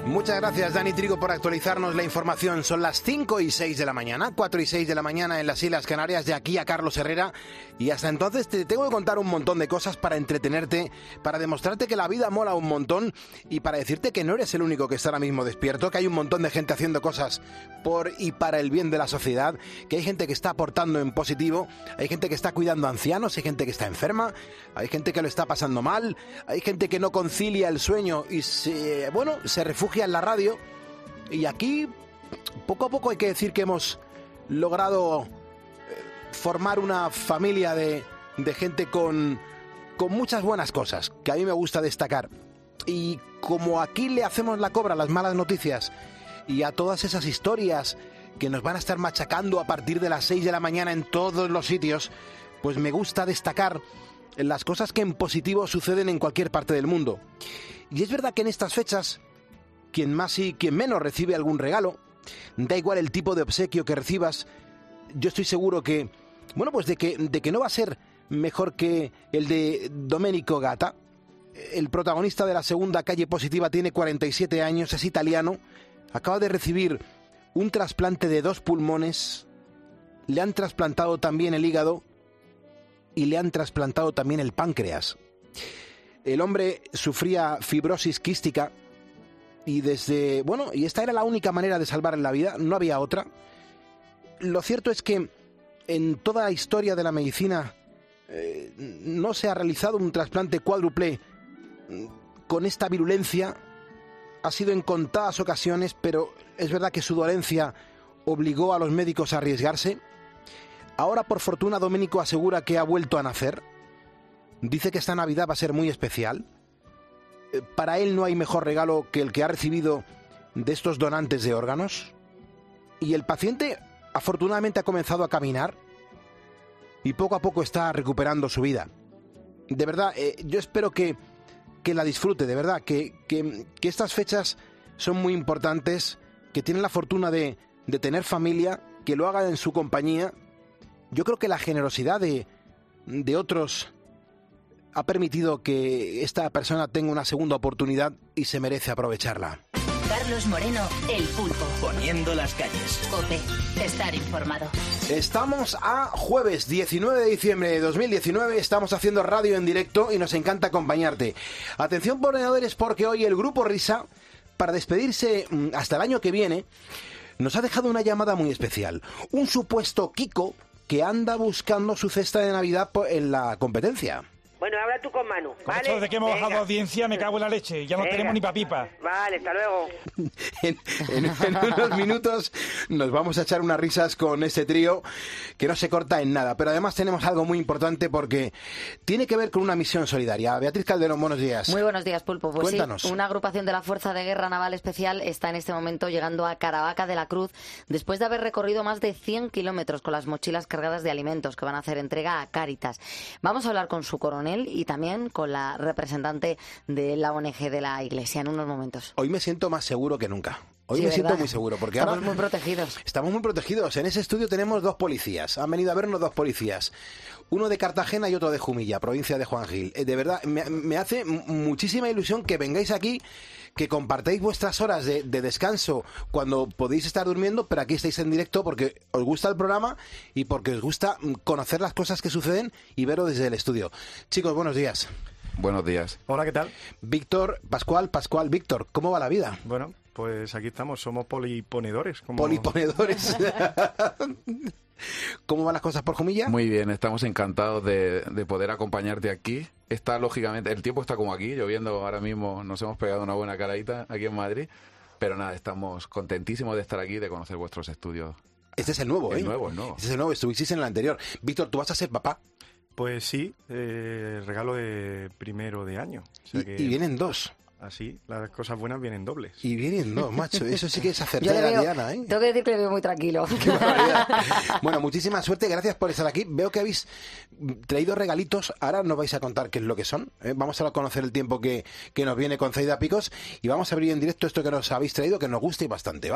Muchas gracias, Dani Trigo, por actualizarnos la información. Son las 5 y 6 de la mañana, 4 y 6 de la mañana en las Islas Canarias, de aquí a Carlos Herrera. Y hasta entonces te tengo que contar un montón de cosas para entretenerte, para demostrarte que la vida mola un montón y para decirte que no eres el único que está ahora mismo despierto, que hay un montón de gente haciendo cosas por y para el bien de la sociedad, que hay gente que está aportando en positivo, hay gente que está cuidando a ancianos, hay gente que está enferma, hay gente que lo está pasando mal, hay gente que no concilia el sueño y se refugia en la radio. Y aquí poco a poco hay que decir que hemos logrado formar una familia de gente con muchas buenas cosas que a mí me gusta destacar. Y como aquí le hacemos la cobra a las malas noticias y a todas esas historias que nos van a estar machacando a partir de las 6 de la mañana en todos los sitios, pues me gusta destacar las cosas que en positivo suceden en cualquier parte del mundo. Y es verdad que en estas fechas, quien más y quien menos recibe algún regalo, da igual el tipo de obsequio que recibas, yo estoy seguro que, de que no va a ser mejor que el de Domenico Gatta. El protagonista de la segunda calle positiva tiene 47 años, es italiano, acaba de recibir un trasplante de 2 pulmones, le han trasplantado también el hígado y le han trasplantado también el páncreas. El hombre sufría fibrosis quística y y esta era la única manera de salvarle la vida, no había otra. Lo cierto es que en toda la historia de la medicina no se ha realizado un trasplante cuádruple con esta virulencia. Ha sido en contadas ocasiones, pero es verdad que su dolencia obligó a los médicos a arriesgarse. Ahora, por fortuna, Domenico asegura que ha vuelto a nacer. Dice que esta Navidad va a ser muy especial. Para él no hay mejor regalo que el que ha recibido de estos donantes de órganos. Y el paciente, afortunadamente, ha comenzado a caminar y poco a poco está recuperando su vida. De verdad, yo espero que la disfrute, de verdad, que estas fechas son muy importantes, que tienen la fortuna de tener familia, que lo hagan en su compañía. Yo creo que la generosidad de otros ha permitido que esta persona tenga una segunda oportunidad y se merece aprovecharla. Carlos Moreno, El Pulpo. Poniendo las calles. COPE. Estar informado. Estamos a jueves 19 de diciembre de 2019, estamos haciendo radio en directo y nos encanta acompañarte. Atención, ponedores, porque hoy el Grupo Risa, para despedirse hasta el año que viene, nos ha dejado una llamada muy especial. Un supuesto Kiko que anda buscando su cesta de Navidad en la competencia. Bueno, habla tú con Manu, ¿vale? Con esto de que hemos bajado audiencia, me cago en la leche. Ya no tenemos ni pa' pipa. Vale, hasta luego. En unos minutos nos vamos a echar unas risas con este trío que no se corta en nada. Pero además tenemos algo muy importante porque tiene que ver con una misión solidaria. Beatriz Calderón, buenos días. Muy buenos días, Pulpo. Pues cuéntanos. Sí, una agrupación de la Fuerza de Guerra Naval Especial está en este momento llegando a Caravaca de la Cruz después de haber recorrido más de 100 kilómetros con las mochilas cargadas de alimentos que van a hacer entrega a Cáritas. Vamos a hablar con su coronel y también con la representante de la ONG de la Iglesia en unos momentos. Hoy me siento más seguro que nunca. Hoy Sí, me ¿verdad? siento muy seguro porque Estamos ahora muy protegidos. Estamos muy protegidos. En ese estudio tenemos 2 policías. Han venido a vernos 2 policías. Uno de Cartagena y otro de Jumilla, provincia de Juan Gil. De verdad, me hace muchísima ilusión que vengáis aquí, que compartáis vuestras horas de descanso cuando podéis estar durmiendo, pero aquí estáis en directo porque os gusta el programa y porque os gusta conocer las cosas que suceden y verlo desde el estudio. Chicos, buenos días. Buenos días. Hola, ¿qué tal? Víctor, Pascual, Víctor, ¿cómo va la vida? Bueno, pues aquí estamos, somos poliponedores. Poliponedores. ¿Cómo van las cosas por Jumilla? Muy bien, estamos encantados de poder acompañarte aquí. Está, lógicamente, el tiempo está como aquí, lloviendo ahora mismo, nos hemos pegado una buena caradita aquí en Madrid, pero nada, estamos contentísimos de estar aquí, de conocer vuestros estudios. Este es el nuevo, ¿eh? El nuevo. Este es el nuevo, estuvisteis en el anterior. Víctor, ¿tú vas a ser papá? Pues sí, regalo de primero de año. O sea Y vienen 2. Así, las cosas buenas vienen dobles. Y vienen 2, macho. Eso sí que es acertar a Diana, ¿eh? Tengo que decir que le veo muy tranquilo. Qué barbaridad. Bueno, muchísima suerte. Gracias por estar aquí. Veo que habéis traído regalitos. Ahora nos vais a contar qué es lo que son. Vamos a conocer el tiempo que nos viene con Zaida Picos. Y vamos a abrir en directo esto que nos habéis traído, que nos gusta y bastante, ¿vale?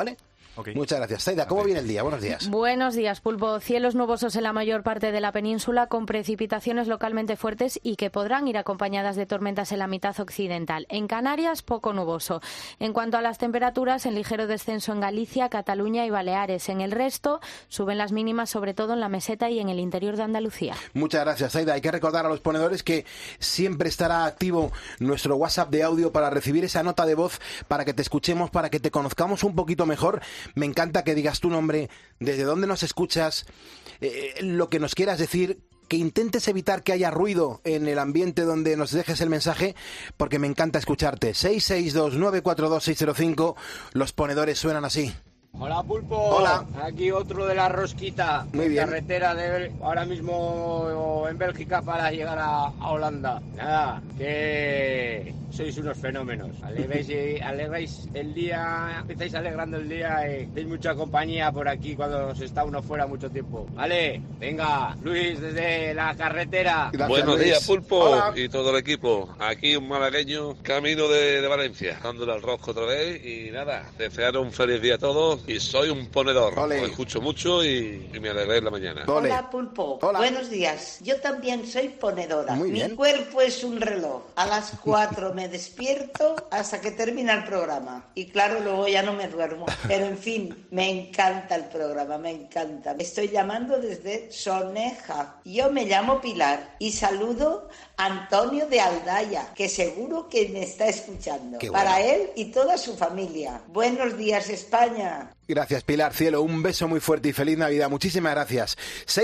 Ok. Muchas gracias. Zaida, ¿cómo viene el día? Buenos días. Buenos días, Pulpo. Cielos nubosos en la mayor parte de la península, con precipitaciones localmente fuertes y que podrán ir acompañadas de tormentas en la mitad occidental. En Canarias, poco nuboso. En cuanto a las temperaturas, en ligero descenso en Galicia, Cataluña y Baleares. En el resto, suben las mínimas, sobre todo en la meseta y en el interior de Andalucía. Muchas gracias, Zaida. Hay que recordar a los ponedores que siempre estará activo nuestro WhatsApp de audio para recibir esa nota de voz, para que te escuchemos, para que te conozcamos un poquito mejor. Me encanta que digas tu nombre, desde dónde nos escuchas, lo que nos quieras decir, que intentes evitar que haya ruido en el ambiente donde nos dejes el mensaje, porque me encanta escucharte. 662-942-605, los ponedores suenan así. Hola, Pulpo. Hola. Aquí otro de la rosquita. Muy bien. Carretera ahora mismo en Bélgica para llegar a Holanda. Nada, que sois unos fenómenos. Alegráis el día, empezáis alegrando el día y tenéis mucha compañía por aquí cuando se está uno fuera mucho tiempo. Vale, venga, Luis, desde la carretera. Gracias, Buenos Luis. días, Pulpo. Hola. Y todo el equipo. Aquí un malagueño, camino de Valencia, dándole al rosco otra vez. Y nada, desear un feliz día a todos. Y soy un ponedor. Ole. Os escucho mucho y me alegré en la mañana. Ole. Hola, Pulpo. Hola. Buenos días. Yo también soy ponedora. Muy bien. Mi cuerpo es un reloj. A las 4 me despierto hasta que termina el programa. Y claro, luego ya no me duermo. Pero en fin, me encanta el programa, me encanta. Estoy llamando desde Soneja. Yo me llamo Pilar y saludo a Antonio de Aldaya, que seguro que me está escuchando. Qué bueno. Para él y toda su familia. Buenos días, España. Gracias, Pilar, cielo, un beso muy fuerte y feliz Navidad. Muchísimas gracias.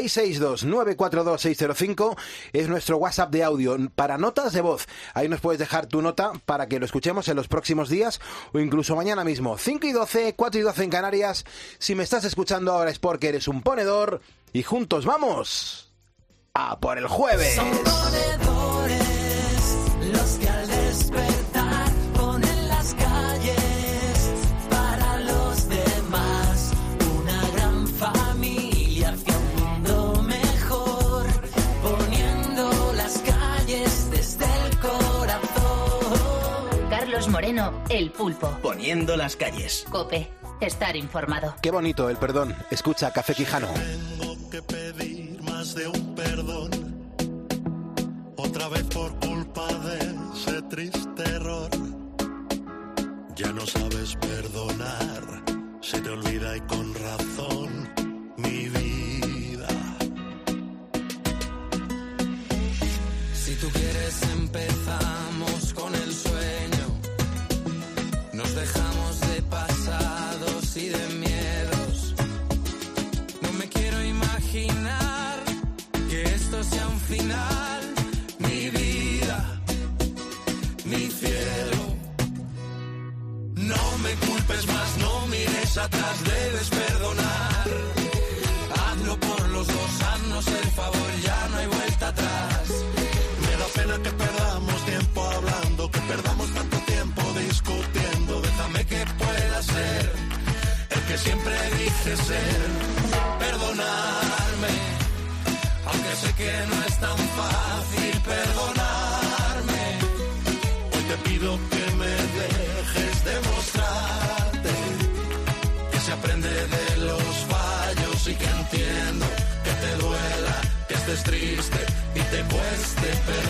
662-942-605 es nuestro WhatsApp de audio para notas de voz. Ahí nos puedes dejar tu nota para que lo escuchemos en los próximos días o incluso mañana mismo. 5:12, 4:12 en Canarias. Si me estás escuchando ahora es porque eres un ponedor y juntos vamos a por el jueves. Son ponedores los que al despertar ponen las calles para los demás, una gran familia hacia un mundo mejor, poniendo las calles desde el corazón. Carlos Moreno, El Pulpo. Poniendo las calles. COPE. Estar informado. Qué bonito el perdón. Escucha Café Quijano. Tengo que pedir más de un perdón, otra vez por culpa de ese triste error. Ya no sabes perdonar, se te olvida y con razón, mi vida. Si tú quieres empezamos con el sueño, nos dejamos de pasados y de miedos. No me quiero imaginar que esto sea un final, mi vida, mi cielo. No me culpes más, no mires atrás, debes perdonar. Hazlo por los dos, haznos el favor, ya no hay vuelta atrás. Me da pena que perdamos tiempo hablando, que perdamos tanto tiempo discutiendo. Déjame que pueda ser el que siempre dije ser. Perdonarme, aunque sé que no es tan fácil perdonarme. Hoy te pido que me dejes demostrarte que se aprende de los fallos y que entiendo que te duela, que estés triste y te cueste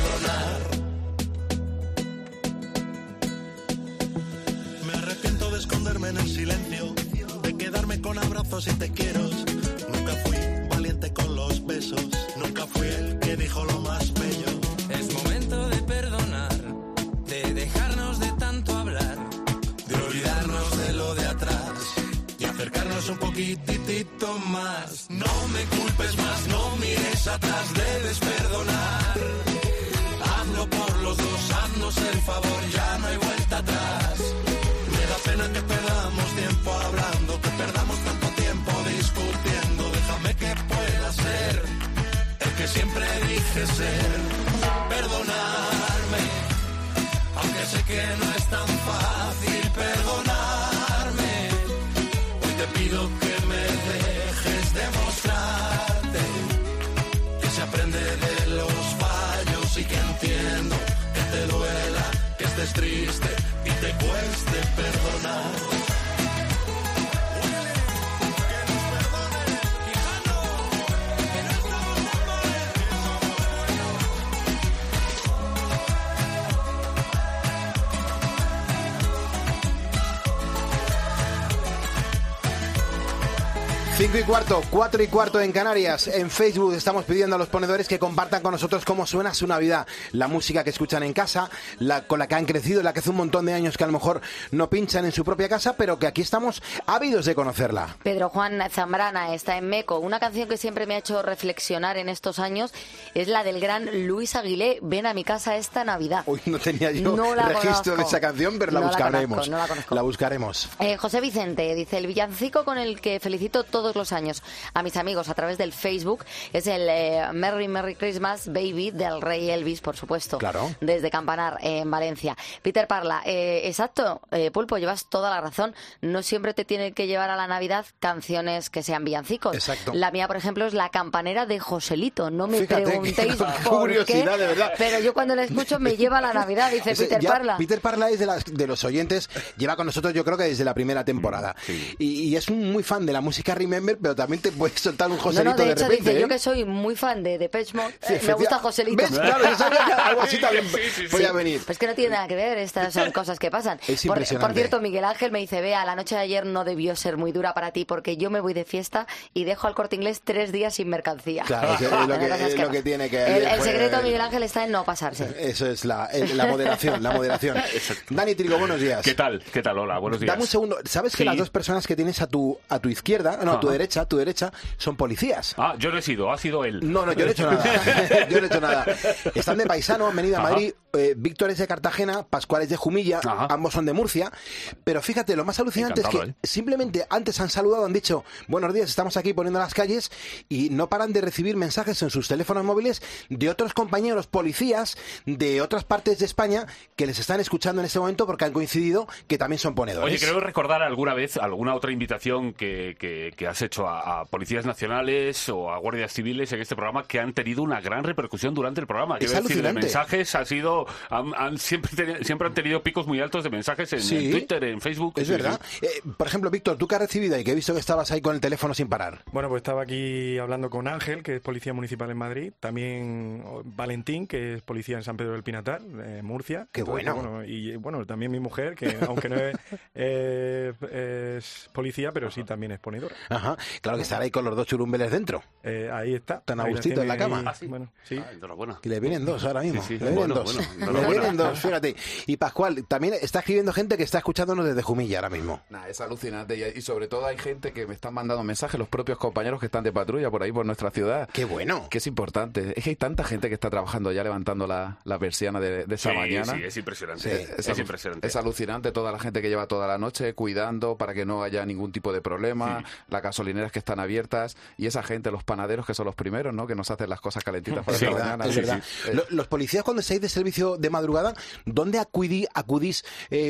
perdonar. Me arrepiento de esconderme en el silencio, de quedarme con abrazos y te quiero. Nunca fui valiente con los besos, nunca fui el que dijo lo más bello. Es momento de perdonar, de dejarnos de tanto hablar, de olvidarnos de lo de atrás y acercarnos un poquitito más. No me culpes más, no mires atrás, debes perdonar. Hazlo por los dos, haznos el favor, ya no hay vuelta atrás. Me da pena que perdamos tiempo hablando, que perdamos tanto tiempo discutiendo. Déjame que pueda ser el que siempre dije ser. Perdonarme, aunque sé que no es tan fácil perdonarme. Hoy te pido que me dejes demostrarte que se aprende de los fallos y que entiendo que te duela, que estés triste y te cueste perdonar. 5:15, 4:15 en Canarias. En Facebook estamos pidiendo a los ponedores que compartan con nosotros cómo suena su Navidad. La música que escuchan en casa, con la que han crecido, la que hace un montón de años que a lo mejor no pinchan en su propia casa, pero que aquí estamos ávidos de conocerla. Pedro Juan Zambrana está en Meco. Una canción que siempre me ha hecho reflexionar en estos años es la del gran Luis Aguilé, Ven a mi casa esta Navidad. Uy, no tenía yo registro de esa canción, pero la buscaremos. No la conozco. La buscaremos. José Vicente dice, el villancico con el que felicito todos los años a mis amigos a través del Facebook es el Merry Merry Christmas Baby del Rey Elvis, por supuesto. Claro. Desde Campanar, en Valencia. Peter Parla, exacto, Pulpo, llevas toda la razón. No siempre te tiene que llevar a la Navidad canciones que sean villancicos. Exacto. La mía, por ejemplo, es La campanera de Joselito. No me Fíjate, preguntéis qué por curiosidad, qué, de verdad. pero yo cuando la escucho me lleva a la Navidad, dice Peter Parla. Peter Parla es de los oyentes, lleva con nosotros yo creo que desde la primera temporada. Sí. Y es muy fan de la música Remember, pero también te puedes soltar un Joselito de hecho, repente. dice, yo que soy muy fan de Depeche Mode, Sí, me gusta Joselito. ¿Ves? Claro, yo sabía que algo así también podía venir. Pues que no tiene nada que ver, estas son cosas que pasan. Es impresionante. Por cierto, Miguel Ángel me dice, Bea, la noche de ayer no debió ser muy dura para ti porque yo me voy de fiesta y dejo al Corte Inglés 3 días sin mercancía. Claro, es lo que tiene que... El secreto, Miguel Ángel, está en no pasarse. Eso es la moderación, la moderación. Dani Trigo, buenos días. ¿Qué tal? Hola, buenos días. Dame un segundo. ¿Sabes que las dos personas que tienes a tu izquierda, no, a tu derecha, son policías? Ah, yo no he sido, ha sido él. No, yo no he hecho nada. Yo no he hecho nada. Están de paisano, han venido a Madrid. Víctor es de Cartagena, Pascual es de Jumilla, ambos son de Murcia. Pero fíjate, lo más alucinante es que simplemente antes han saludado, han dicho, buenos días, estamos aquí poniendo las calles, y no paran de recibir mensajes en sus teléfonos móviles de otros compañeros policías de otras partes de España que les están escuchando en este momento porque han coincidido que también son ponedores. Oye, creo recordar alguna vez alguna otra invitación que has hecho a policías nacionales o a guardias civiles en este programa que han tenido una gran repercusión durante el programa. Es alucinante. De mensajes ha sido... siempre han tenido picos muy altos de mensajes en Twitter, en Facebook. Es verdad. Por ejemplo, Víctor, ¿tú qué has recibido ahí? Que he visto que estabas ahí con el teléfono sin parar. Bueno, pues estaba aquí hablando con Ángel, que es policía municipal en Madrid. También Valentín, que es policía en San Pedro del Pinatar, Murcia. ¡Qué bueno! Bueno, también mi mujer, que aunque no es policía, pero sí también es ponedora. Ajá. Claro que estar ahí con los dos churumbeles dentro. Ahí está. Tan a gustito en la cama. ¿Ah, sí? Bueno, sí. Enhorabuena. Que le vienen dos ahora mismo. Sí, le vienen dos. Le vienen dos, fíjate. Y Pascual, también está escribiendo gente que está escuchándonos desde Jumilla ahora mismo. Nah, es alucinante. Y sobre todo hay gente que me están mandando mensajes, los propios compañeros que están de patrulla por ahí, por nuestra ciudad. ¡Qué bueno! Que es importante. Es que hay tanta gente que está trabajando ya levantando la persiana de esa mañana. Sí, es impresionante. Es impresionante. Es alucinante toda la gente que lleva toda la noche cuidando para que no haya ningún tipo de problema, las gasolineras que están abiertas y esa gente, los panaderos que son los primeros, ¿no? Que nos hacen las cosas calentitas para esta mañana. Es verdad. Los policías cuando estáis de servicio de madrugada, ¿dónde acudís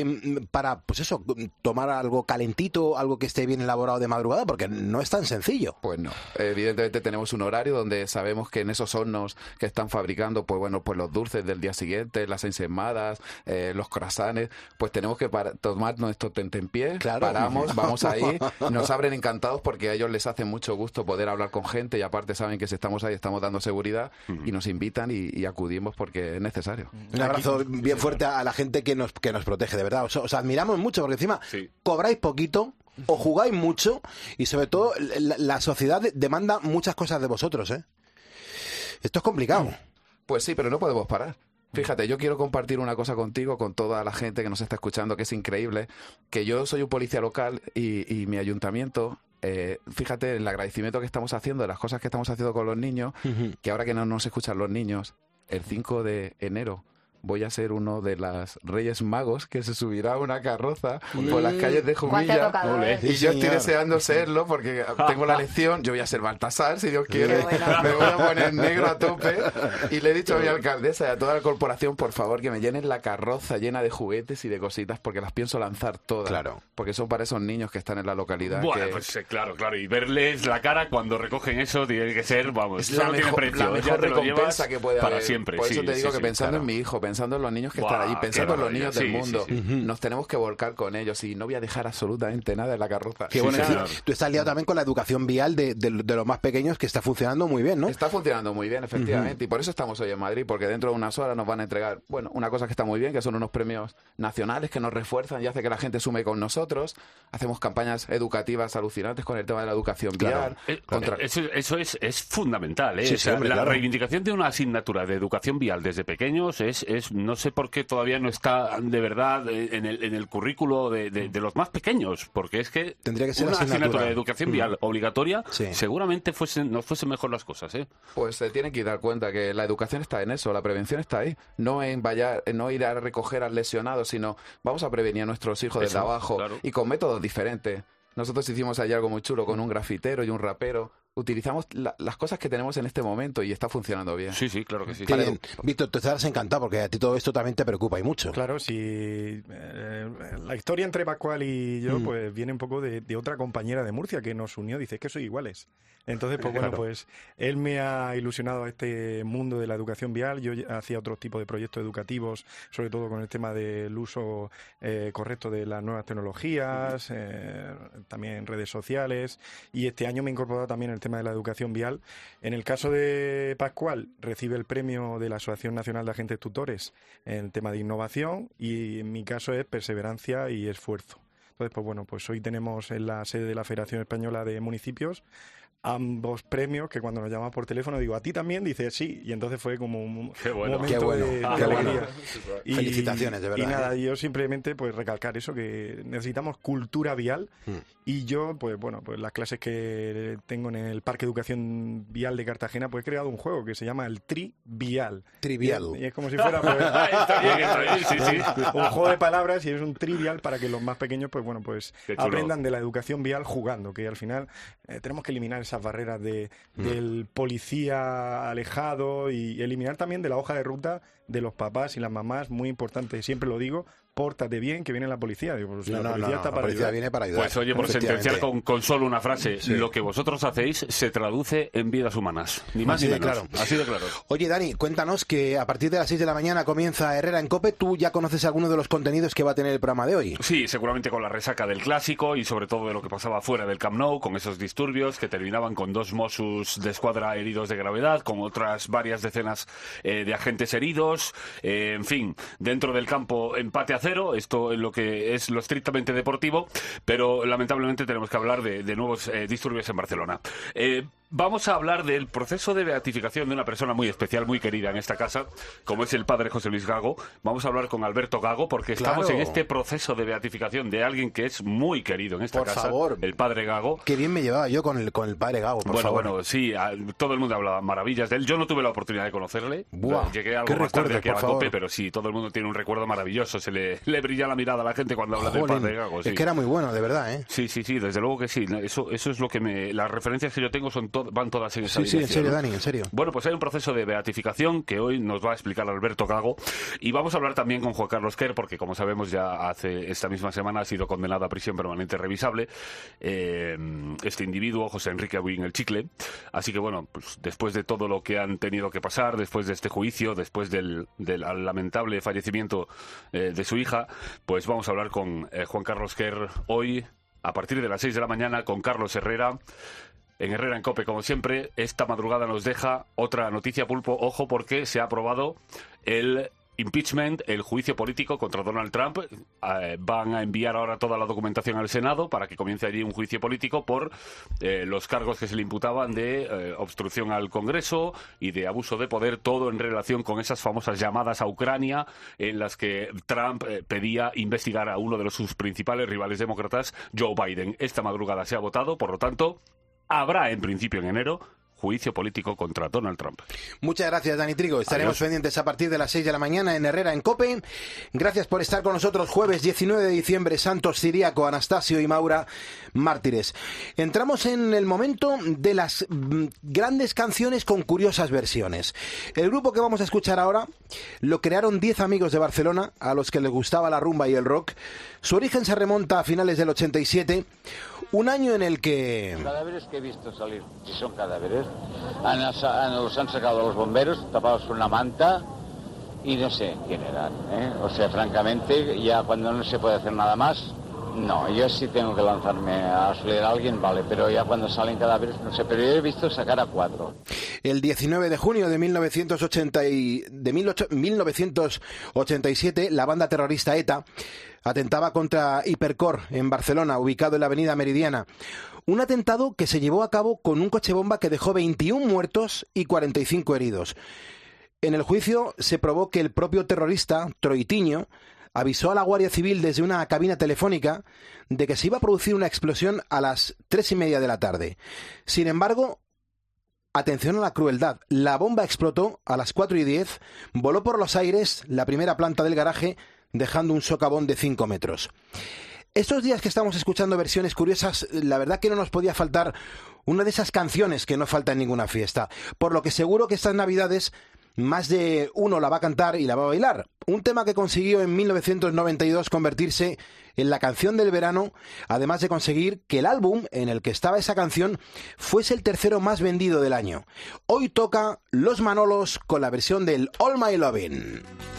para, pues eso, tomar algo calentito, algo que esté bien elaborado de madrugada? Porque no es tan sencillo. Pues no. Evidentemente tenemos un horario donde sabemos que en esos hornos que están fabricando, pues bueno, pues los dulces del día siguiente, las ensemadas, los croissants, pues tenemos que tomar nuestro tentempié, paramos, vamos ahí, nos abren encantados porque a ellos les hace mucho gusto poder hablar con gente y aparte saben que si estamos ahí estamos dando seguridad y nos invitan y acudimos porque es necesario. Un abrazo bien fuerte a la gente que nos protege, de verdad. Os admiramos mucho porque encima cobráis poquito, o jugáis mucho y sobre todo la sociedad demanda muchas cosas de vosotros, ¿eh? Esto es complicado. Pues sí, pero no podemos parar. Fíjate, yo quiero compartir una cosa contigo, con toda la gente que nos está escuchando, que es increíble, que yo soy un policía local y mi ayuntamiento... fíjate el agradecimiento que estamos haciendo de las cosas que estamos haciendo con los niños, que ahora que no nos escuchan los niños, el 5 de enero voy a ser uno de los Reyes Magos que se subirá a una carroza por las calles de Jumilla. Y yo estoy deseando serlo porque tengo la lección. Yo voy a ser Baltasar, si Dios quiere. Me voy a poner negro a tope. Y le he dicho a mi alcaldesa y a toda la corporación, por favor, que me llenen la carroza llena de juguetes y de cositas porque las pienso lanzar todas. Claro. Porque son para esos niños que están en la localidad. Bueno, pues claro. Y verles la cara cuando recogen eso tiene que ser, vamos, es la mejor recompensa que puede haber. Para siempre. Por eso te digo que pensando en mi hijo, pensando pensando en los niños que están allí, pensando en los niños del mundo. Sí. Nos tenemos que volcar con ellos y no voy a dejar absolutamente nada en la carroza. Qué bueno, tú estás liado también con la educación vial de los más pequeños, que está funcionando muy bien, ¿no? Está funcionando muy bien, efectivamente, y por eso estamos hoy en Madrid, porque dentro de unas horas nos van a entregar, bueno, una cosa que está muy bien, que son unos premios nacionales que nos refuerzan y hace que la gente sume con nosotros. Hacemos campañas educativas alucinantes con el tema de la educación vial. Eso es fundamental, ¿eh? Sí, O sea, hombre, la claro. reivindicación de una asignatura de educación vial desde pequeños no sé por qué todavía no está de verdad en el currículo de los más pequeños, porque es que tendría que ser una asignatura asignatura de educación vial obligatoria, Sí. seguramente nos fuesen mejor las cosas, ¿eh? Pues se tienen que dar cuenta que la educación está en eso, la prevención está ahí, no ir a recoger al lesionado, sino vamos a prevenir a nuestros hijos desde Eso, abajo, claro. y con métodos diferentes. Nosotros hicimos allí algo muy chulo con un grafitero y un rapero. Utilizamos las cosas que tenemos en este momento y está funcionando bien. Sí, claro que sí. Qué bien. Víctor, tú estarás encantado porque a ti todo esto también te preocupa y mucho. Claro, sí. La historia entre Pascual y yo pues viene un poco de otra compañera de Murcia que nos unió. Dice que soy iguales. Entonces, pues bueno, pues él me ha ilusionado a este mundo de la educación vial. Yo hacía otro tipo de proyectos educativos, sobre todo con el tema del uso correcto de las nuevas tecnologías, también redes sociales. Y este año me he incorporado también el tema de la educación vial. En el caso de Pascual, recibe el premio de la Asociación Nacional de Agentes Tutores en el tema de innovación, y en mi caso es perseverancia y esfuerzo. Entonces, pues bueno, pues hoy tenemos en la sede de la Federación Española de Municipios ambos premios, que cuando nos llaman por teléfono digo, ¿a ti también? Dice, sí, y entonces fue como un momento de alegría. Y, felicitaciones, de verdad. Y nada, yo simplemente pues recalcar eso, que necesitamos cultura vial, y yo, pues bueno, pues las clases que tengo en el Parque de Educación Vial de Cartagena, pues he creado un juego que se llama el Trivial. Trivial. Y es como si fuera pues, Está bien, un juego de palabras, y es un trivial para que los más pequeños, pues bueno, pues aprendan de la educación vial jugando, que al final tenemos que eliminar esas barreras del policía alejado, y eliminar también de la hoja de ruta de los papás y las mamás, muy importante, siempre lo digo, pórtate bien, que viene la policía. Digo, pues, la policía está para ayudar. Viene para ayudar. Pues oye, por sentenciar con solo una frase, Sí. lo que vosotros hacéis se traduce en vidas humanas. Ni más Así ni de menos. claro. Así de claro. Oye, Dani, cuéntanos que a partir de las 6 de la mañana comienza Herrera en COPE. ¿Tú ya conoces alguno de los contenidos que va a tener el programa de hoy? Sí, seguramente con la resaca del clásico y sobre todo de lo que pasaba fuera del Camp Nou, con esos disturbios que terminaban con 2 Mossos de escuadra heridos de gravedad, con otras varias decenas de agentes heridos, en fin, dentro del campo empate a 0, esto en lo que es lo estrictamente deportivo, pero lamentablemente tenemos que hablar de nuevos disturbios en Barcelona. Vamos a hablar del proceso de beatificación de una persona muy especial, muy querida en esta casa, como es el padre José Luis Gago. Vamos a hablar con Alberto Gago, porque estamos en este proceso de beatificación de alguien que es muy querido en esta casa. Por favor. El padre Gago. Qué bien me llevaba yo con el padre Gago, por favor. Bueno, sí, todo el mundo hablaba maravillas de él. Yo no tuve la oportunidad de conocerle. Buah, llegué algo qué más tarde recuerdo, aquí a la por favor. COPE, pero sí, todo el mundo tiene un recuerdo maravilloso. Se le brilla la mirada a la gente cuando habla del Jolín, padre Gago. Sí. es que era muy bueno, de verdad, ¿eh? Sí, desde luego que sí. Eso es lo que las referencias que yo tengo van todas en esa Sí, en dirección, serio, ¿no? Dani, en serio. Bueno, pues hay un proceso de beatificación que hoy nos va a explicar Alberto Gago, y vamos a hablar también con Juan Carlos Quer, porque como sabemos ya hace esta misma semana ha sido condenado a prisión permanente revisable este individuo, José Enrique Abuin el Chicle. Así que bueno, pues después de todo lo que han tenido que pasar, después de este juicio, después del lamentable fallecimiento de su hija, pues vamos a hablar con Juan Carlos Quer hoy a partir de las 6 de la mañana con Carlos Herrera. En Herrera en COPE, como siempre, esta madrugada nos deja otra noticia, Pulpo. Ojo, porque se ha aprobado el impeachment, el juicio político contra Donald Trump. Van a enviar ahora toda la documentación al Senado para que comience allí un juicio político por los cargos que se le imputaban de obstrucción al Congreso y de abuso de poder, todo en relación con esas famosas llamadas a Ucrania en las que Trump pedía investigar a uno de sus principales rivales demócratas, Joe Biden. Esta madrugada se ha votado, por lo tanto, habrá en principio en enero juicio político contra Donald Trump. Muchas gracias, Dani Trigo. Estaremos Adiós. pendientes a partir de las 6 de la mañana en Herrera en COPE. Gracias por estar con nosotros. Jueves 19 de diciembre, Santos Ciriaco, Anastasio y Maura, mártires. Entramos en el momento de las grandes canciones con curiosas versiones. El grupo que vamos a escuchar ahora lo crearon 10 amigos de Barcelona a los que les gustaba la rumba y el rock. Su origen se remonta a finales del 87, un año en el que... Los cadáveres que he visto salir, si son cadáveres, los han sacado los bomberos tapados con una manta y no sé quién eran, ¿eh? O sea, francamente, ya cuando no se puede hacer nada más, no, yo sí tengo que lanzarme a auxiliar a alguien, vale, pero ya cuando salen cadáveres, no sé, pero yo he visto sacar a 4. El 19 de junio de 1987, la banda terrorista ETA atentaba contra Hipercor en Barcelona, ubicado en la avenida Meridiana. Un atentado que se llevó a cabo con un coche bomba que dejó 21 muertos y 45 heridos. En el juicio se probó que el propio terrorista, Troitiño, avisó a la Guardia Civil desde una cabina telefónica de que se iba a producir una explosión a las 3:30 de la tarde. Sin embargo, atención a la crueldad, la bomba explotó a las 4:10, voló por los aires la primera planta del garaje, dejando un socavón de 5 metros. Estos días que estamos escuchando versiones curiosas, la verdad que no nos podía faltar una de esas canciones que no falta en ninguna fiesta, por lo que seguro que estas Navidades más de uno la va a cantar y la va a bailar. Un tema que consiguió en 1992 convertirse en la canción del verano, además de conseguir que el álbum en el que estaba esa canción fuese el tercero más vendido del año. Hoy toca Los Manolos con la versión del All My Lovin'.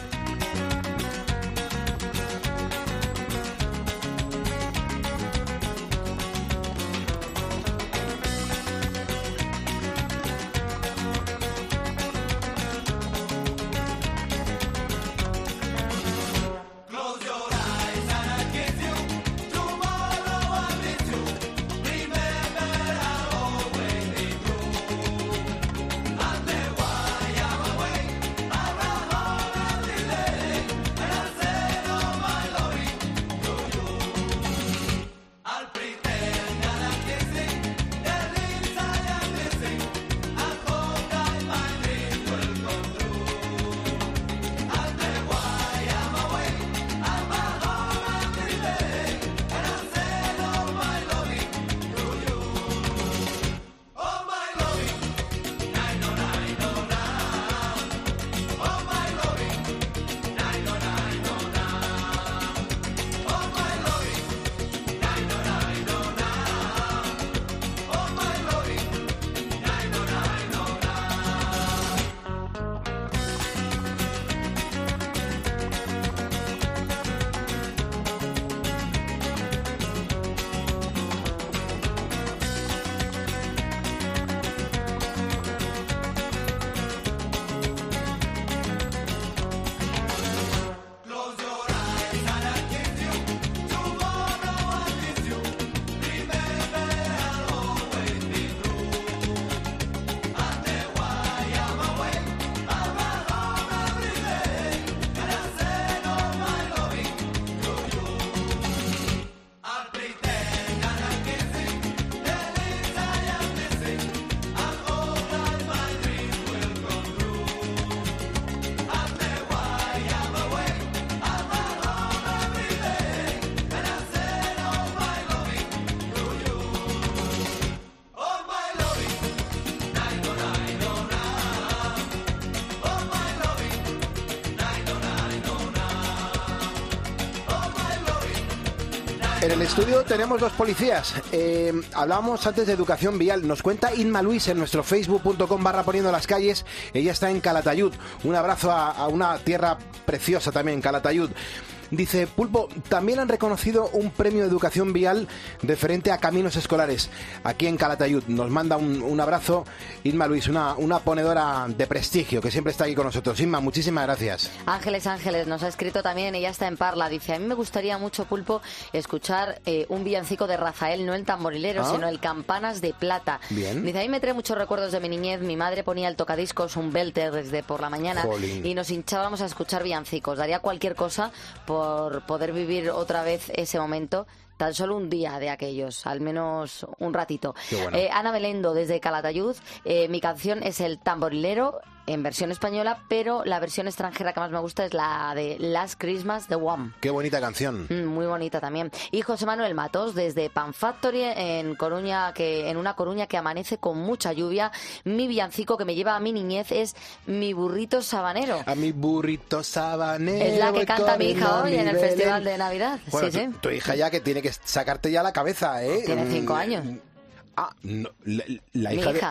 En el estudio tenemos dos policías. Hablábamos antes de educación vial. Nos cuenta Inma Luis en nuestro facebook.com/poniendo las calles. Ella está en Calatayud. Un abrazo a una tierra preciosa también, Calatayud. Dice, Pulpo, también han reconocido un premio de educación vial referente a caminos escolares aquí en Calatayud. Nos manda un abrazo Inma Luis, una ponedora de prestigio que siempre está aquí con nosotros. Inma, muchísimas gracias. Ángeles nos ha escrito también, ella está en Parla. Dice, a mí me gustaría mucho, Pulpo, escuchar un villancico de Rafael, no el tamborilero, sino el Campanas de Plata. Bien. Dice, a mí me trae muchos recuerdos de mi niñez. Mi madre ponía el tocadiscos, un belter desde por la mañana. Jolín. Y nos hinchábamos a escuchar villancicos. Daría cualquier cosa por poder vivir otra vez ese momento, tan solo un día de aquellos, al menos un ratito. Bueno. Ana Belendo desde Calatayud, mi canción es el tamborilero en versión española, pero la versión extranjera que más me gusta es la de Last Christmas de Wham. Qué bonita canción. Muy bonita también. Y José Manuel Matos desde Pan Factory en Coruña, en una Coruña que amanece con mucha lluvia. Mi villancico que me lleva a mi niñez es Mi burrito sabanero. A mi burrito sabanero. Es la que canta mi hija hoy en el Festival de Navidad. Bueno, sí. Tu hija ya que tiene que sacarte ya la cabeza, ¿eh? Tiene 5 años. Ah, no, la Mi hija hija.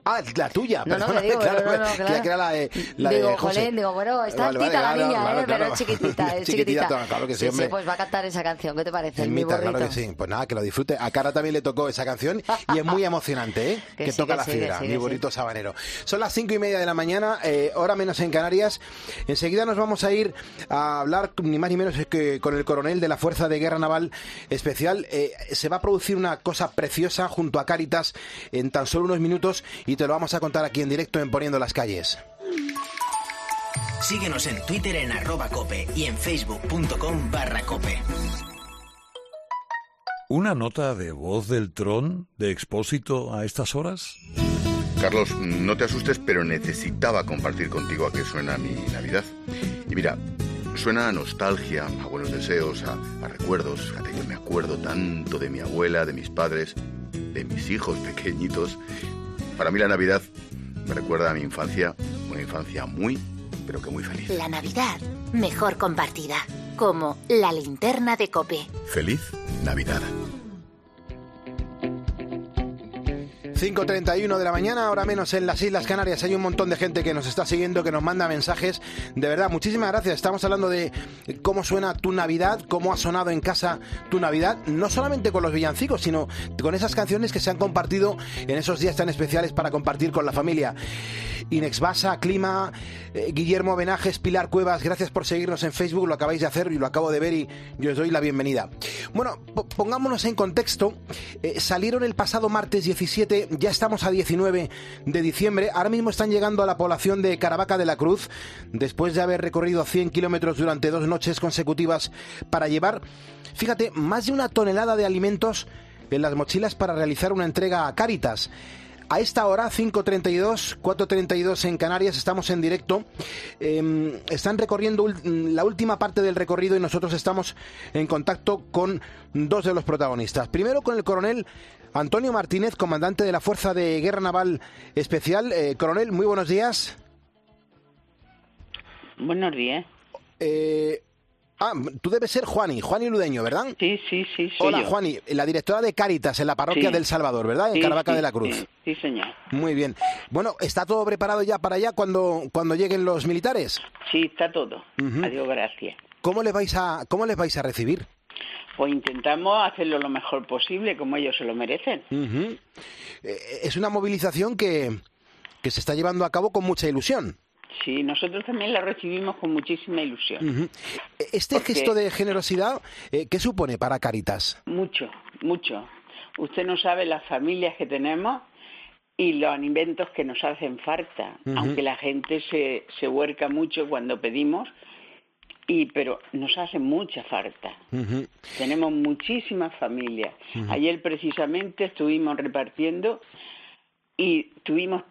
Ah, la tuya, No, perdóname, digo, claro, claro. que era la digo, de José. jolín, digo, bueno, está altita la niña, pero es chiquitita, es chiquitita. Claro que sí, hombre. Sí, pues va a cantar esa canción, ¿qué te parece? El Mi Mita, burrito. claro que sí. Pues nada, que lo disfrute. A Cara también le tocó esa canción y es muy emocionante, ¿eh? Que sí, toca que la sí, fibra, que sí, mi que burrito sabanero. Son las 5:30 de la mañana, hora menos en Canarias. Enseguida nos vamos a ir a hablar, ni más ni menos que con el coronel de la Fuerza de Guerra Naval Especial. Se va a producir una cosa preciosa junto a Cáritas en tan solo unos minutos y te lo vamos a contar aquí en directo en Poniendo las Calles. Síguenos en Twitter en @cope y en facebook.com/cope. ¿Una nota de voz del Tron de Expósito a estas horas? Carlos, no te asustes, pero necesitaba compartir contigo a qué suena mi Navidad. Y mira, suena a nostalgia, a buenos deseos, a recuerdos. Fíjate que me acuerdo tanto de mi abuela, de mis padres, de mis hijos pequeñitos. Para mí la Navidad me recuerda a mi infancia, una infancia muy, pero que muy feliz. La Navidad, mejor compartida, como la linterna de COPE. ¡Feliz Navidad! 5:31 de la mañana, ahora menos en las Islas Canarias. Hay un montón de gente que nos está siguiendo, que nos manda mensajes. De verdad, muchísimas gracias. Estamos hablando de cómo suena tu Navidad, cómo ha sonado en casa tu Navidad, no solamente con los villancicos, sino con esas canciones que se han compartido en esos días tan especiales para compartir con la familia. Inexbasa, Clima, Guillermo Benajes, Pilar Cuevas, gracias por seguirnos en Facebook, lo acabáis de hacer y lo acabo de ver y yo os doy la bienvenida. Bueno, pongámonos en contexto. Salieron el pasado martes 17, ya estamos a 19 de diciembre, ahora mismo están llegando a la población de Caravaca de la Cruz, después de haber recorrido 100 kilómetros durante 2 noches consecutivas para llevar, fíjate, más de 1 tonelada de alimentos en las mochilas para realizar una entrega a Cáritas. A esta hora, 5:32, 4:32 en Canarias, estamos en directo. Están recorriendo la última parte del recorrido y nosotros estamos en contacto con 2 de los protagonistas. Primero con el coronel Antonio Martínez, comandante de la Fuerza de Guerra Naval Especial. Coronel, muy buenos días. Buenos días. Tú debes ser Juani Ludeño, ¿verdad? Sí, soy Hola, yo. Juani, la directora de Cáritas en la parroquia Sí. del Salvador, ¿verdad? En Sí, Caravaca sí, de la Cruz. Sí, señor. Muy bien. Bueno, ¿está todo preparado ya para allá cuando lleguen los militares? Sí, está todo. Ujú. Adiós, gracias. ¿Cómo les vais a recibir? Pues intentamos hacerlo lo mejor posible, como ellos se lo merecen. Ujú. Es una movilización que se está llevando a cabo con mucha ilusión. Sí, nosotros también la recibimos con muchísima ilusión. Ujú. Este Porque- gesto de generosidad, ¿qué supone para Cáritas? Mucho, mucho. Usted no sabe las familias que tenemos y los alimentos que nos hacen falta, Ujú. aunque la gente se huerca mucho cuando pedimos, pero nos hace mucha falta. Ujú. Tenemos muchísimas familias. Ujú. Ayer precisamente estuvimos repartiendo y tuvimos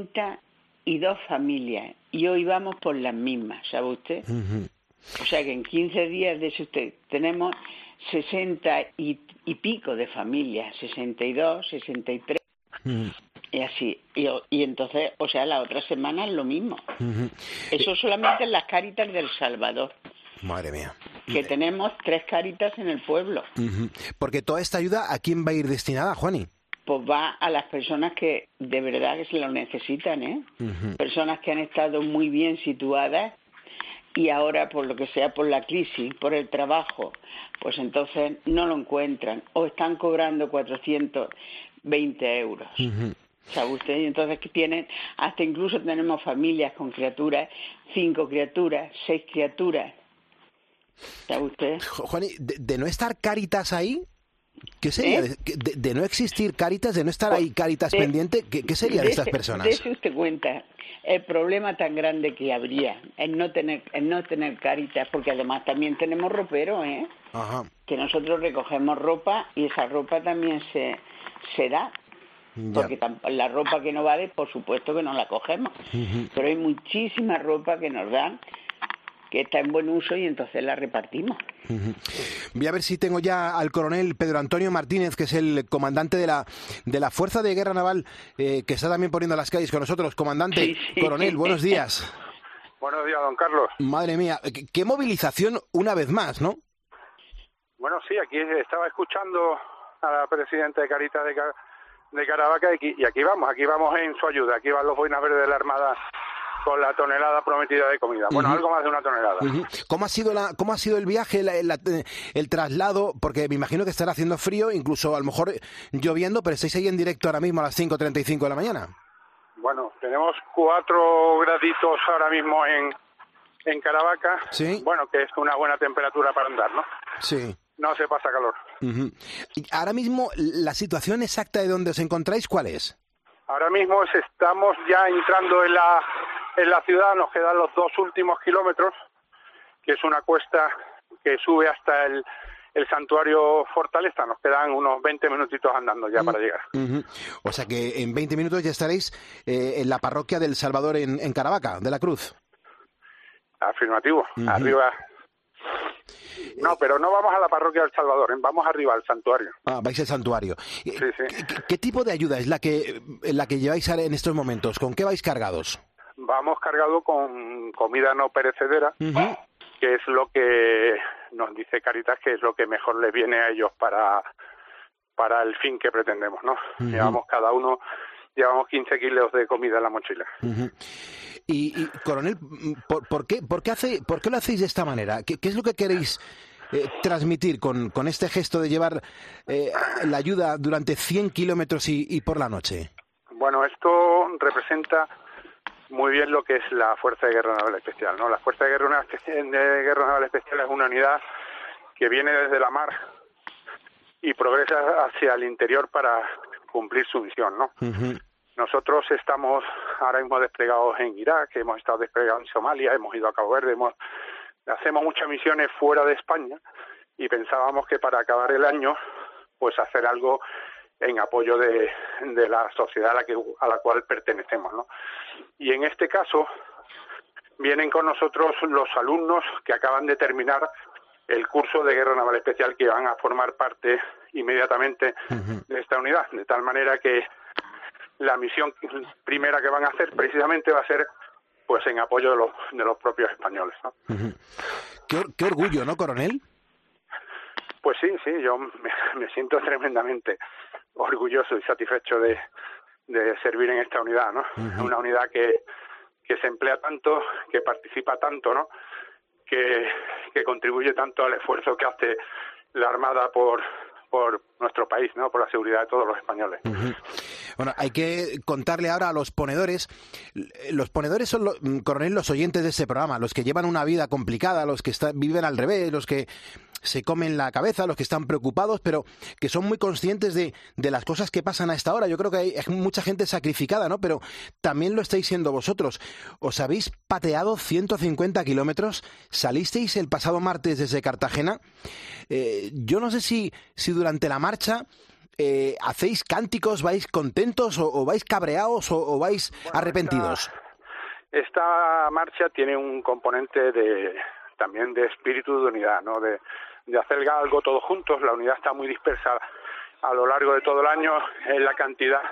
32 familias y hoy vamos por las mismas, ¿sabe usted? Ujú. O sea que en 15 días de eso tenemos 60 y pico de familias, 62, 63 Ujú. y así. Y entonces, o sea, la otra semana es lo mismo. Ujú. Eso solamente en las Cáritas del Salvador, Madre mía. que tenemos 3 Cáritas en el pueblo. Ujú. Porque toda esta ayuda, ¿a quién va a ir destinada, Juani? Pues va a las personas que de verdad que se lo necesitan, ¿eh? Ujú. Personas que han estado muy bien situadas y ahora, por lo que sea, por la crisis, por el trabajo, pues entonces no lo encuentran o están cobrando 420 euros. Ujú. ¿Sabe usted? Y entonces que tienen, hasta incluso tenemos familias con criaturas, 5 criaturas, 6 criaturas. ¿Sabe usted? Juani, de no estar Cáritas ahí, ¿qué sería? ¿Eh? De no existir Cáritas, de no estar ahí Cáritas pendiente, ¿qué sería de estas personas? Dese usted cuenta el problema tan grande que habría en no tener Cáritas, porque además también tenemos roperos, ¿eh? Ajá. Que nosotros recogemos ropa y esa ropa también se da. Ya. Porque la ropa que no vale, por supuesto que no la cogemos. Ujú. Pero hay muchísima ropa que nos dan que está en buen uso y entonces la repartimos. Ujú. Voy a ver si tengo ya al coronel Pedro Antonio Martínez, que es el comandante de la Fuerza de Guerra Naval, que está también poniendo las calles con nosotros. Comandante, Sí, sí. coronel, buenos días. Buenos días, don Carlos. Madre mía, qué movilización una vez más, ¿no? Bueno, sí, aquí estaba escuchando a la presidenta de Cáritas Caravaca y aquí vamos en su ayuda. Aquí van los boinas verdes de la Armada con la tonelada prometida de comida. Bueno, algo más de una tonelada. ¿Cómo ha sido el viaje, el traslado? Porque me imagino que estará haciendo frío, incluso a lo mejor lloviendo, pero estáis ahí en directo ahora mismo a las 5:35 de la mañana. Bueno, tenemos 4 graditos ahora mismo en Caravaca. Sí. Bueno, que es una buena temperatura para andar, ¿no? Sí. No se pasa calor. Y ahora mismo, la situación exacta de donde os encontráis, ¿cuál es? Ahora mismo estamos ya entrando en la ciudad, nos quedan los 2 últimos kilómetros, que es una cuesta que sube hasta el santuario Fortaleza. Nos quedan unos 20 minutitos andando ya para llegar. O sea que en 20 minutos ya estaréis en la parroquia del Salvador en Caravaca, de la Cruz. Afirmativo, arriba. No, pero no vamos a la parroquia del Salvador, vamos arriba al santuario. Vais al santuario. Sí. ¿Qué tipo de ayuda es la que lleváis en estos momentos? ¿Con qué vais cargados? Vamos cargados con comida no perecedera, que es lo que nos dice Cáritas que es lo que mejor les viene a ellos para el fin que pretendemos, ¿no? Llevamos 15 kilos de comida en la mochila. Y coronel, ¿por qué lo hacéis de esta manera? ¿Qué es lo que queréis transmitir con este gesto de llevar la ayuda durante 100 kilómetros y por la noche? Bueno, esto representa muy bien lo que es la Fuerza de Guerra Naval Especial, ¿no? La Fuerza de Guerra Naval Especial es una unidad que viene desde la mar y progresa hacia el interior para cumplir su misión, ¿no? Nosotros estamos ahora mismo desplegados en Irak, hemos estado desplegados en Somalia, hemos ido a Cabo Verde, hacemos muchas misiones fuera de España y pensábamos que para acabar el año, pues hacer algo en apoyo de la sociedad a la cual pertenecemos, ¿no? Y en este caso vienen con nosotros los alumnos que acaban de terminar el curso de Guerra Naval Especial, que van a formar parte inmediatamente de esta unidad, de tal manera que la misión primera que van a hacer precisamente va a ser pues en apoyo de los propios españoles, ¿no? Qué orgullo, ¿no, coronel? Pues sí, yo me siento tremendamente orgulloso y satisfecho de servir en esta unidad, ¿no? Una unidad que se emplea tanto, que participa tanto, ¿no? Que contribuye tanto al esfuerzo que hace la Armada por nuestro país, ¿no? Por la seguridad de todos los españoles. Bueno, hay que contarle ahora a los ponedores. Los ponedores son, coronel, los oyentes de este programa, los que llevan una vida complicada, los que viven al revés, los que se comen la cabeza, los que están preocupados, pero que son muy conscientes de las cosas que pasan a esta hora. Yo creo que hay mucha gente sacrificada, ¿no? Pero también lo estáis siendo vosotros. Os habéis pateado 150 kilómetros, salisteis el pasado martes desde Cartagena. Yo no sé si durante la marcha hacéis cánticos, vais contentos o vais cabreados o vais arrepentidos. Esta marcha tiene un componente también de espíritu de unidad, ¿no? De hacer algo todos juntos. La unidad está muy dispersa a lo largo de todo el año en la cantidad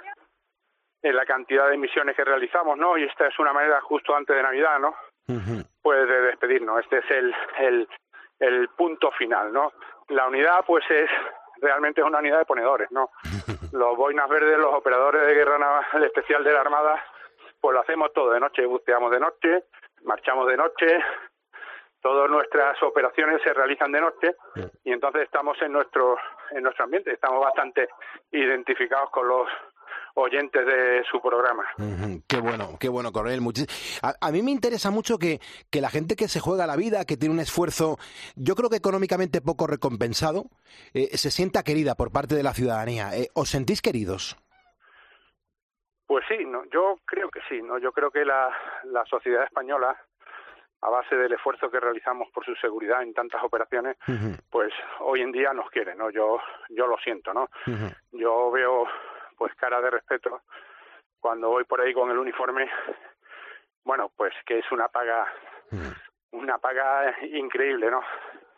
de misiones que realizamos, ¿no? Y esta es una manera justo antes de Navidad, ¿no? Pues de despedirnos. Este es el punto final, ¿no? La unidad, pues realmente es una unidad de ponedores, ¿no? Los boinas verdes, los operadores de Guerra Naval Especial de la Armada, pues lo hacemos todo de noche, buceamos de noche, marchamos de noche, todas nuestras operaciones se realizan de noche y entonces estamos en nuestro ambiente, estamos bastante identificados con los oyentes de su programa. Qué bueno, coronel. A mí me interesa mucho que la gente que se juega la vida, que tiene un esfuerzo, yo creo que económicamente poco recompensado, se sienta querida por parte de la ciudadanía. ¿Os sentís queridos? Pues sí, no, yo creo que sí, ¿no? Yo creo que la sociedad española, a base del esfuerzo que realizamos por su seguridad en tantas operaciones, pues hoy en día nos quiere, ¿no? Yo lo siento, ¿no? Yo veo pues cara de respeto cuando voy por ahí con el uniforme, bueno, pues que es una paga increíble, no.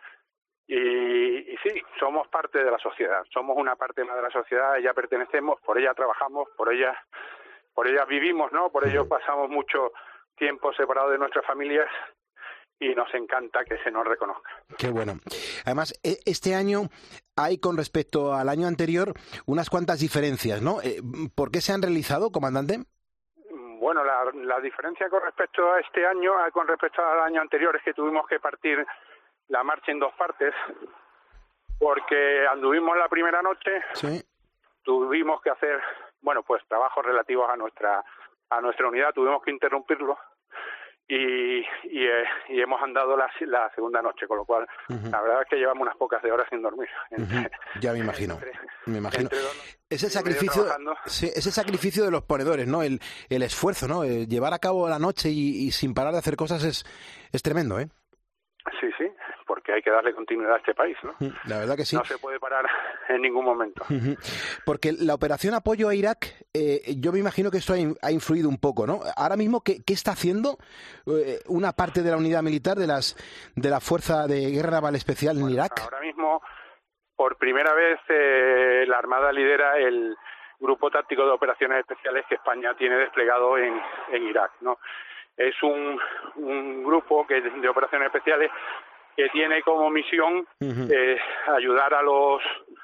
Y sí, somos parte de la sociedad, somos una parte más de la sociedad, a ella pertenecemos, por ella trabajamos, por ella vivimos, ¿no? Por ello pasamos mucho tiempo separados de nuestras familias y nos encanta que se nos reconozca. Qué bueno. Además, este año hay con respecto al año anterior unas cuantas diferencias, ¿no? ¿Por qué se han realizado, comandante? Bueno, la diferencia con respecto a este año, con respecto al año anterior, es que tuvimos que partir la marcha en 2 partes, porque anduvimos la primera noche, sí. Tuvimos que hacer, bueno, pues trabajos relativos a nuestra unidad, tuvimos que interrumpirlo y hemos andado la segunda noche, con lo cual la verdad es que llevamos unas pocas de horas sin dormir. Ya me imagino. Es el sacrificio, sí, es el sacrificio de los ponedores, ¿no? El esfuerzo, ¿no? Llevar a cabo la noche y sin parar de hacer cosas es tremendo, ¿eh? Sí, porque hay que darle continuidad a este país, ¿no? La verdad que sí. No se puede parar en ningún momento. Porque la operación apoyo a Irak, yo me imagino que esto ha influido un poco, ¿no? Ahora mismo, ¿qué está haciendo una parte de la unidad militar de la Fuerza de Guerra Naval Especial en Irak? Ahora mismo, por primera vez, la Armada lidera el Grupo Táctico de Operaciones Especiales que España tiene desplegado en Irak, ¿no? Es un grupo de operaciones especiales que tiene como misión ayudar a los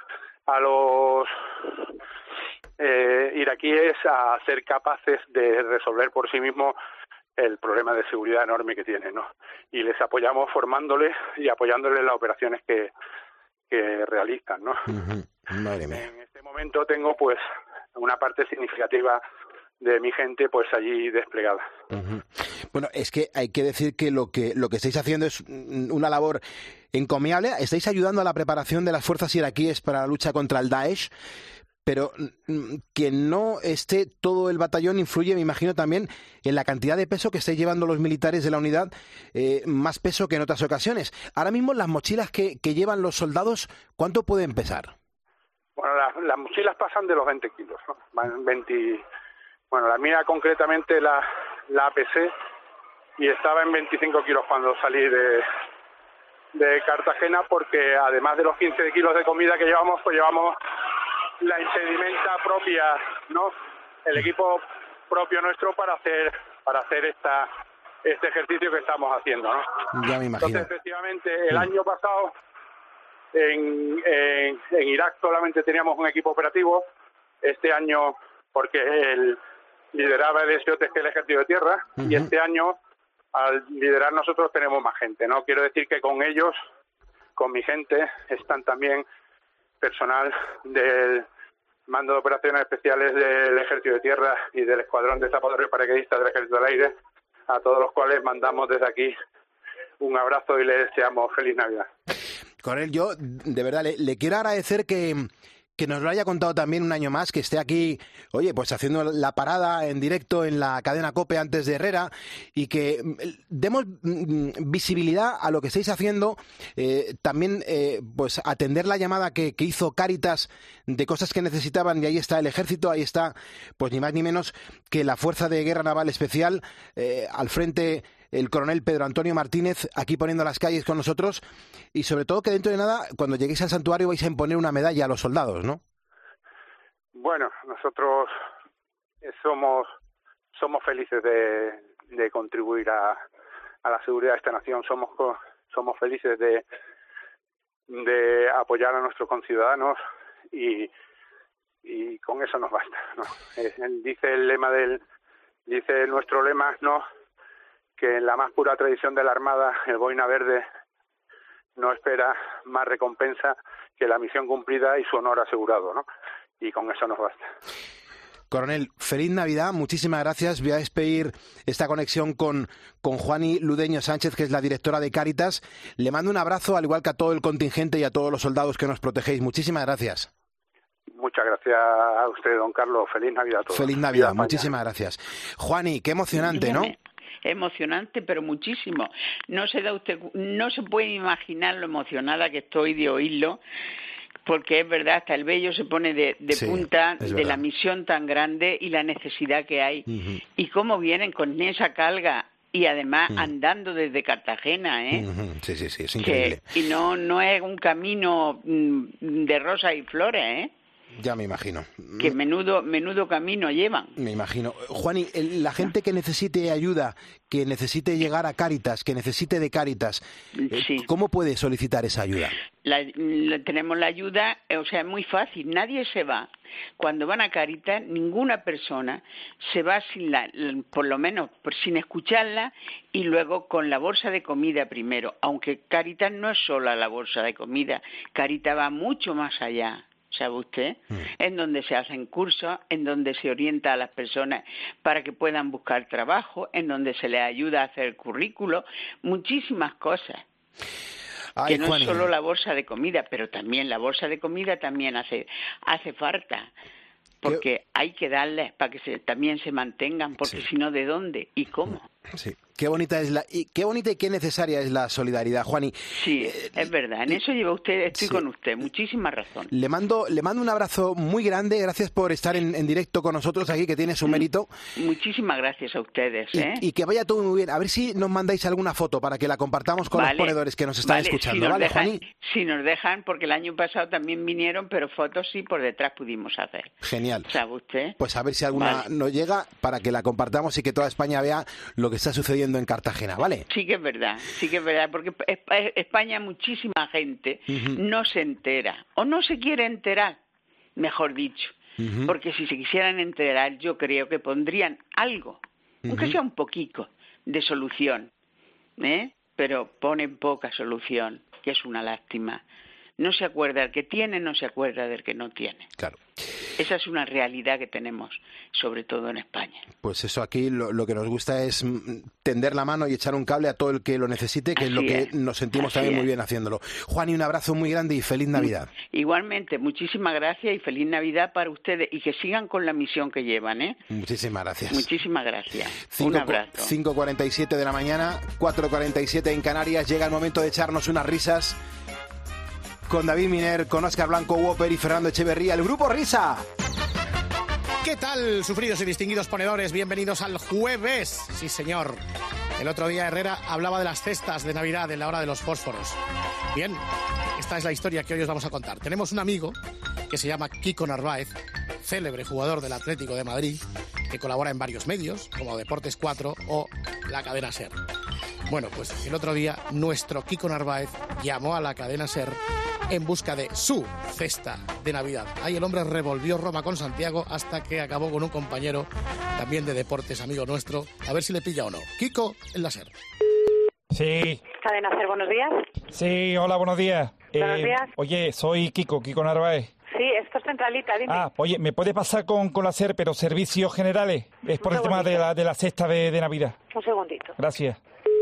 iraquíes a ser capaces de resolver por sí mismos el problema de seguridad enorme que tienen, ¿no? Y les apoyamos formándoles y apoyándoles en las operaciones que realizan, ¿no? Madre mía. En este momento tengo pues una parte significativa de mi gente pues allí desplegada. Bueno, es que hay que decir que lo que estáis haciendo es una labor encomiable. Estáis ayudando a la preparación de las fuerzas iraquíes para la lucha contra el Daesh, pero que no esté todo el batallón influye, me imagino, también en la cantidad de peso que estáis llevando los militares de la unidad, más peso que en otras ocasiones. Ahora mismo las mochilas que llevan los soldados, ¿cuánto pueden pesar? Bueno, las mochilas pasan de los 20 kilos, ¿no? Van 20... Bueno, la mía concretamente la pesé y estaba en 25 kilos cuando salí de Cartagena, porque además de los 15 kilos de comida que llevamos, pues llevamos la impedimenta propia, ¿no? El equipo propio nuestro para hacer este ejercicio que estamos haciendo, ¿no? Ya me imagino. Entonces, efectivamente, el año pasado en Irak solamente teníamos un equipo operativo. Este año, porque lideraba el SOTG, el Ejército de Tierra, y este año, al liderar nosotros, tenemos más gente, ¿no? Quiero decir que con ellos, con mi gente, están también personal del Mando de Operaciones Especiales del Ejército de Tierra y del Escuadrón de Zapadores y Paracaidistas del Ejército del Aire, a todos los cuales mandamos desde aquí un abrazo y les deseamos feliz Navidad. Coronel, yo de verdad le quiero agradecer que nos lo haya contado también un año más, que esté aquí, oye, pues haciendo la parada en directo en la cadena COPE antes de Herrera, y que demos visibilidad a lo que estáis haciendo, también pues atender la llamada que hizo Cáritas de cosas que necesitaban, y ahí está el Ejército, ahí está pues ni más ni menos que la Fuerza de Guerra Naval Especial, al frente el coronel Pedro Antonio Martínez, aquí poniendo las calles con nosotros, y sobre todo que dentro de nada, cuando lleguéis al santuario, vais a imponer una medalla a los soldados, ¿no? Bueno, nosotros somos felices de contribuir a la seguridad de esta nación, somos felices de apoyar a nuestros conciudadanos y con eso nos basta, ¿no? Dice nuestro lema, ¿no?, que en la más pura tradición de la Armada, el Boina Verde no espera más recompensa que la misión cumplida y su honor asegurado, ¿no? Y con eso nos basta. Coronel, feliz Navidad, muchísimas gracias. Voy a despedir esta conexión con Juani Ludeño Sánchez, que es la directora de Cáritas. Le mando un abrazo, al igual que a todo el contingente y a todos los soldados que nos protegéis. Muchísimas gracias. Muchas gracias a usted, don Carlos. Feliz Navidad a todos. Feliz Navidad, muchísimas gracias. Juani, qué emocionante, ¿no? Emocionante, pero muchísimo. No se puede imaginar lo emocionada que estoy de oírlo, porque es verdad, hasta el vello se pone de punta de la misión tan grande y la necesidad que hay. Y cómo vienen con esa carga y además andando desde Cartagena, ¿eh? Sí, es increíble. Y no es un camino de rosas y flores, ¿eh? Ya me imagino. Que menudo camino llevan. Me imagino. Juani, la gente que necesite ayuda, que necesite llegar a Cáritas, que necesite de Cáritas, ¿cómo puede solicitar esa ayuda? Tenemos la ayuda, o sea, es muy fácil. Nadie se va. Cuando van a Cáritas, ninguna persona se va por lo menos sin escucharla y luego con la bolsa de comida primero. Aunque Cáritas no es solo la bolsa de comida, Cáritas va mucho más allá. ¿Sabe usted? En donde se hacen cursos, en donde se orienta a las personas para que puedan buscar trabajo, en donde se les ayuda a hacer el currículo, muchísimas cosas. Que no es solo la bolsa de comida, pero también la bolsa de comida también hace falta, porque hay que darles para que también se mantengan, porque si no, ¿de dónde y cómo? Sí. Qué bonita y qué necesaria es la solidaridad, Juani. Sí, es verdad. En eso lleva usted, estoy con usted. Muchísima razón. Le mando un abrazo muy grande. Gracias por estar en directo con nosotros aquí, que tiene su mérito. Muchísimas gracias a ustedes. Y que vaya todo muy bien. A ver si nos mandáis alguna foto para que la compartamos con los ponedores que nos están escuchando. ¿Vale, Juani? Si nos dejan, porque el año pasado también vinieron, pero fotos sí por detrás pudimos hacer. Genial. ¿Sabe usted? Pues a ver si alguna nos llega para que la compartamos y que toda España vea lo que está sucediendo en Cartagena, ¿vale? Sí que es verdad, porque España muchísima gente no se entera, o no se quiere enterar, mejor dicho, porque si se quisieran enterar yo creo que pondrían algo, aunque sea un poquito, de solución, pero ponen poca solución, que es una lástima. No se acuerda del que tiene, no se acuerda del que no tiene. Claro. Esa es una realidad que tenemos, sobre todo en España. Pues eso, aquí lo que nos gusta es tender la mano y echar un cable a todo el que lo necesite, que es lo que nos sentimos también muy bien haciéndolo. Juani, un abrazo muy grande y feliz Navidad. Igualmente, muchísimas gracias y feliz Navidad para ustedes y que sigan con la misión que llevan, ¿eh? Muchísimas gracias. Muchísimas gracias. Un abrazo. 5:47 de la mañana, 4:47 en Canarias. Llega el momento de echarnos unas risas con David Miner, con Óscar Blanco Whopper y Fernando Echeverría, el Grupo Risa. ¿Qué tal, sufridos y distinguidos ponedores? Bienvenidos al jueves. Sí, señor. El otro día Herrera hablaba de las cestas de Navidad en la hora de los fósforos. Bien, esta es la historia que hoy os vamos a contar. Tenemos un amigo que se llama Kiko Narváez, célebre jugador del Atlético de Madrid, que colabora en varios medios, como Deportes 4 o la cadena SER. Bueno, pues el otro día nuestro Kiko Narváez llamó a la cadena SER en busca de su cesta de Navidad. Ahí el hombre revolvió Roma con Santiago hasta que acabó con un compañero también de deportes, amigo nuestro. A ver si le pilla o no. Kiko en la SER. Sí. Cadena SER, buenos días. Sí, hola, buenos días. Buenos días. Oye, soy Kiko Narváez. Sí, esto es centralita, dime. Oye, ¿me puede pasar con la SER, pero servicios generales? Es por el tema de la cesta de Navidad. Un segundito. Gracias.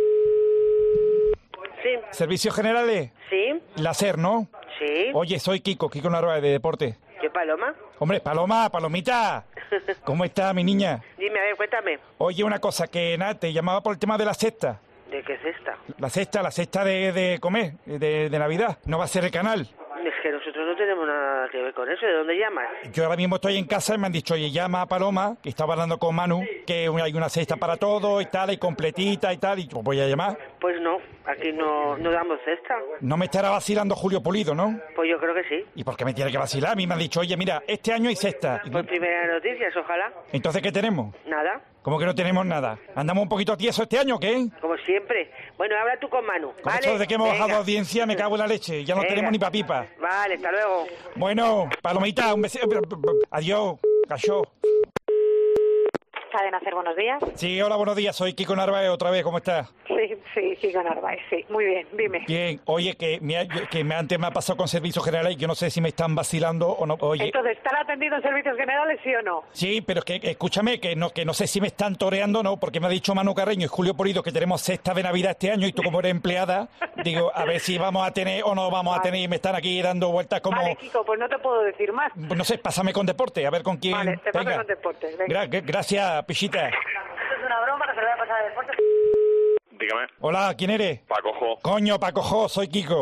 Sí. ¿Servicios generales? Sí. La SER, ¿no? Sí. Oye, soy Kiko Narváez de Deporte. ¿Qué paloma? Hombre, palomita. ¿Cómo está mi niña? Dime, a ver, cuéntame. Oye, una cosa, que nada, te llamaba por el tema de la cesta. ¿De qué cesta? La cesta de comer, de Navidad. No va a ser el canal. Es que nosotros no tenemos nada que ver con eso. ¿De dónde llamas? Yo ahora mismo estoy en casa y me han dicho, oye, llama a Paloma, que estaba hablando con Manu, que hay una cesta para todo y tal, y completita y tal, y yo voy a llamar. Pues no, aquí no damos cesta. No me estará vacilando Julio Pulido, ¿no? Pues yo creo que sí. ¿Y por qué me tiene que vacilar? A mí me han dicho, oye, mira, este año hay cesta. Pues primeras noticias, ojalá. Entonces, ¿qué tenemos? Nada. ¿Cómo que no tenemos nada? ¿Andamos un poquito tieso este año o qué? Como siempre. Bueno, habla tú con Manu, Con ¿vale? esto de que hemos bajado audiencia, me cago en la leche. Ya no tenemos ni pa' pipa. Vale, hasta luego. Bueno, Palomita, un besito. Adiós, cachó. Cadena SER, buenos días. Sí, hola, buenos días. Soy Kiko Narváez otra vez. ¿Cómo estás? Sí, Kiko Narváez, sí. Muy bien, dime. Bien. Oye, que antes me ha pasado con servicios generales y yo no sé si me están vacilando o no. Oye. Entonces, ¿están atendidos en servicios generales, sí o no? Sí, pero es que, escúchame, que no sé si me están toreando o no, porque me ha dicho Manu Carreño y Julio Polido que tenemos cesta de Navidad este año y tú como eres empleada, digo, a ver si vamos a tener o no vamos a tener y me están aquí dando vueltas como... Vale, Kiko, pues no te puedo decir más. No sé, pásame con deporte, a ver con quién... Vale, te paso con deportes, venga. Gracias, Pichita. Esto es una broma que se lo voy a pasar a deportes. Dígame. Hola, ¿quién eres? Pacojo. Coño, Pacojo, soy Kiko.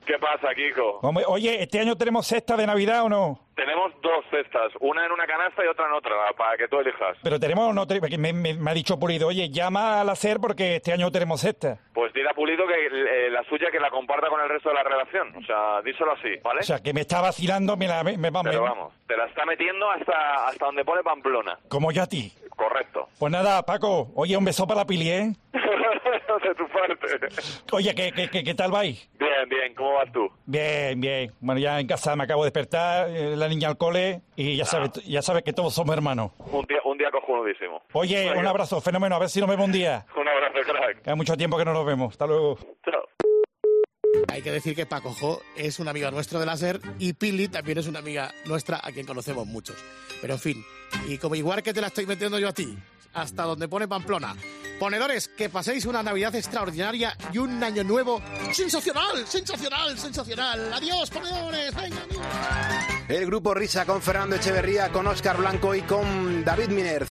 ¿Qué pasa, Kiko? Hombre, oye, ¿este año tenemos cesta de Navidad o no? Tenemos 2 cestas, una en una canasta y otra en otra, para que tú elijas. Pero tenemos o no, me ha dicho Pulido, oye, llama al hacer porque este año tenemos cesta. Pues dile a Pulido que la suya que la comparta con el resto de la redacción, o sea, díselo así, ¿vale? O sea, que me está vacilando, Pero vamos, te la está metiendo hasta donde pone Pamplona. Como yo a ti. Correcto. Pues nada, Paco, oye, un beso para la Pili, ¿eh? De tu parte. Oye, ¿qué tal vais? Bien, ¿cómo vas tú? Bien. Bueno, ya en casa me acabo de despertar, la niña al cole y ya sabes que todos somos hermanos. Un día cojonudísimo. Oye, un abrazo, fenómeno, a ver si nos vemos un día. Un abrazo, crack. Hay mucho tiempo que no nos vemos. Hasta luego. Chao. Hay que decir que Paco Jo es un amigo nuestro de la SER y Pili también es una amiga nuestra a quien conocemos muchos. Pero en fin, y como igual que te la estoy metiendo yo a ti, hasta donde pone Pamplona. Ponedores, que paséis una Navidad extraordinaria y un año nuevo sensacional. Adiós, ponedores, venga, amigos. El grupo Risa con Fernando Echeverría, con Óscar Blanco y con David Miner.